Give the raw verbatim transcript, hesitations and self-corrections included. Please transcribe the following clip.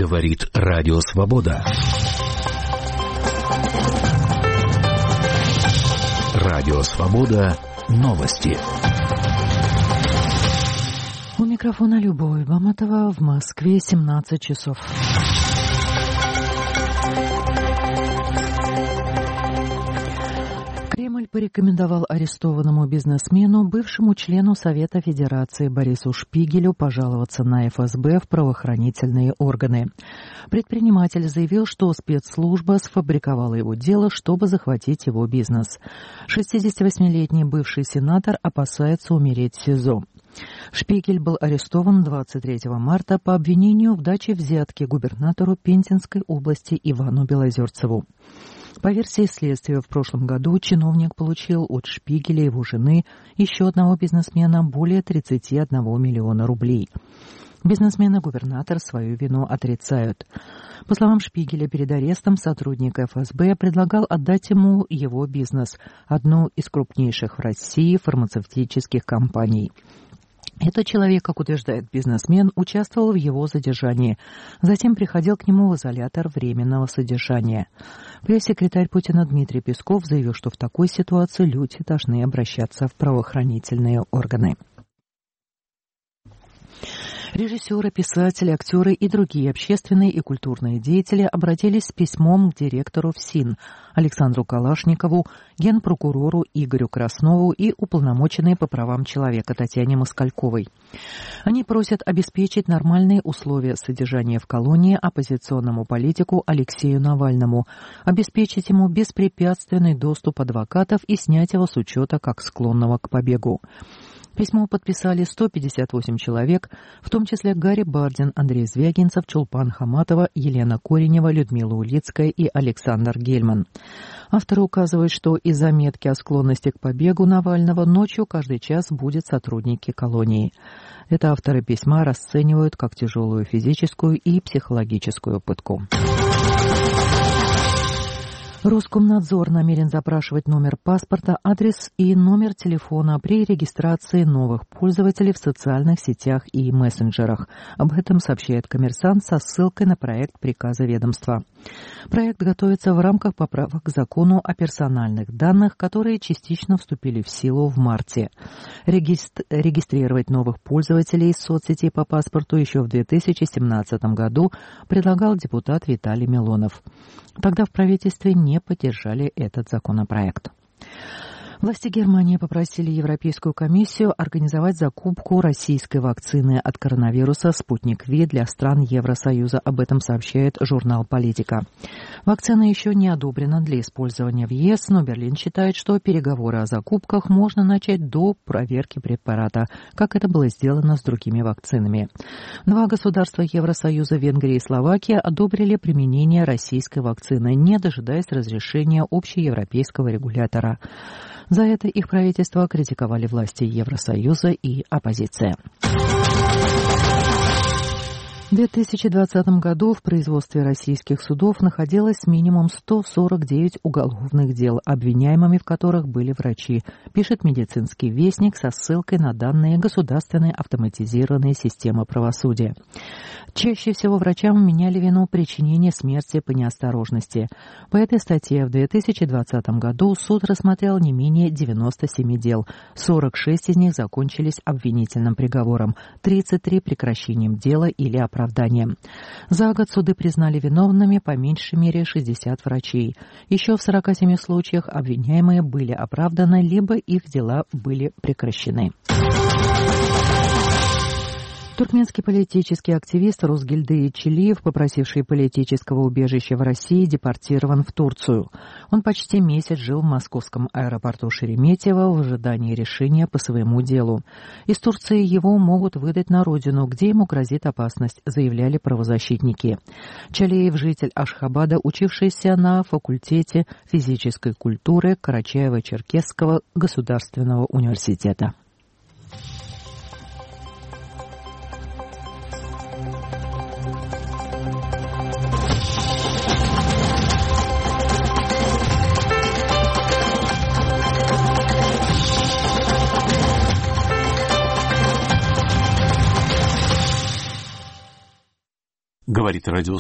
Говорит Радио Свобода. Радио Свобода. Новости. У микрофона Любовь Баматова. В Москве семнадцать часов. Кремль порекомендовал арестованному бизнесмену, бывшему члену Совета Федерации Борису Шпигелю, пожаловаться на эф эс бэ в правоохранительные органы. Предприниматель заявил, что спецслужба сфабриковала его дело, чтобы захватить его бизнес. шестидесятивосьмилетний бывший сенатор опасается умереть в СИЗО. Шпигель был арестован двадцать третьего марта по обвинению в даче взятки губернатору Пензенской области Ивану Белозерцеву. По версии следствия, в прошлом году чиновник получил от Шпигеля и его жены, еще одного бизнесмена, более тридцати одного миллиона рублей. Бизнесмен и губернатор свою вину отрицают. По словам Шпигеля, перед арестом сотрудник эф эс бэ предлагал отдать ему его бизнес, одну из крупнейших в России фармацевтических компаний. Этот человек, как утверждает бизнесмен, участвовал в его задержании. Затем приходил к нему в изолятор временного содержания. Пресс-секретарь Путина Дмитрий Песков заявил, что в такой ситуации люди должны обращаться в правоохранительные органы. Режиссеры, писатели, актеры и другие общественные и культурные деятели обратились с письмом к директору ФСИН Александру Калашникову, генпрокурору Игорю Краснову и уполномоченной по правам человека Татьяне Москальковой. Они просят обеспечить нормальные условия содержания в колонии оппозиционному политику Алексею Навальному, обеспечить ему беспрепятственный доступ адвокатов и снять его с учета как склонного к побегу. Письмо подписали сто пятьдесят восемь человек, в том числе Гарри Бардин, Андрей Звягинцев, Чулпан Хаматова, Елена Коренева, Людмила Улицкая и Александр Гельман. Авторы указывают, что из заметки о склонности к побегу Навального ночью каждый час будут сотрудники колонии. Это авторы письма расценивают как тяжелую физическую и психологическую пытку. Роскомнадзор намерен запрашивать номер паспорта, адрес и номер телефона при регистрации новых пользователей в социальных сетях и мессенджерах. Об этом сообщает «Коммерсант» со ссылкой на проект приказа ведомства. Проект готовится в рамках поправок к закону о персональных данных, которые частично вступили в силу в марте. Регистр... Регистрировать новых пользователей соцсетей по паспорту еще в две тысячи семнадцатом году предлагал депутат Виталий Милонов. Тогда в правительстве не поддержали этот законопроект. Власти Германии попросили Европейскую комиссию организовать закупку российской вакцины от коронавируса «Спутник Ви» для стран Евросоюза. Об этом сообщает журнал «Политика». Вакцина еще не одобрена для использования в е эс, но Берлин считает, что переговоры о закупках можно начать до проверки препарата, как это было сделано с другими вакцинами. Два государства Евросоюза, Венгрия и Словакия, одобрили применение российской вакцины, не дожидаясь разрешения общеевропейского регулятора. За это их правительство критиковали власти Евросоюза и оппозиция. В две тысячи двадцатом году в производстве российских судов находилось минимум сто сорок девять уголовных дел, обвиняемыми в которых были врачи, пишет «Медицинский вестник» со ссылкой на данные Государственной автоматизированной системы правосудия. Чаще всего врачам меняли вину причинения смерти по неосторожности. По этой статье в две тысячи двадцатом году суд рассмотрел не менее девяноста семи дел. сорок шесть из них закончились обвинительным приговором, тридцать три прекращением дела или оправданием. Оправданием. За год суды признали виновными по меньшей мере шестьдесят врачей. Еще в сорока семи случаях обвиняемые были оправданы, либо их дела были прекращены. Туркменский политический активист Рузгильды Чилиев, попросивший политического убежища в России, депортирован в Турцию. Он почти месяц жил в московском аэропорту Шереметьево в ожидании решения по своему делу. Из Турции его могут выдать на родину, где ему грозит опасность, заявляли правозащитники. Чалиев – житель Ашхабада, учившийся на факультете физической культуры Карачаево-Черкесского государственного университета. Говорит Радио